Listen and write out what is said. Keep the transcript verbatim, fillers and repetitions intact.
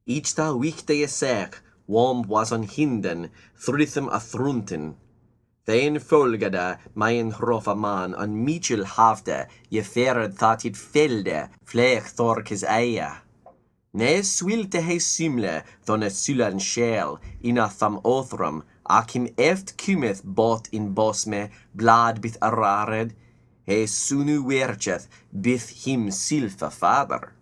Each da wichte je sech, womb was on hinden, thrythm a thrunten. Thein folgade mijn hrofa man an Michel hafde, je ferred thatid felde, flech thorkes eia. Ne swilte he symle, thon et sylan själ, inna tham othram, ac him eft cumeth bot in bosme, blad bith arared, he sunu wercheth, bith him silfa fader.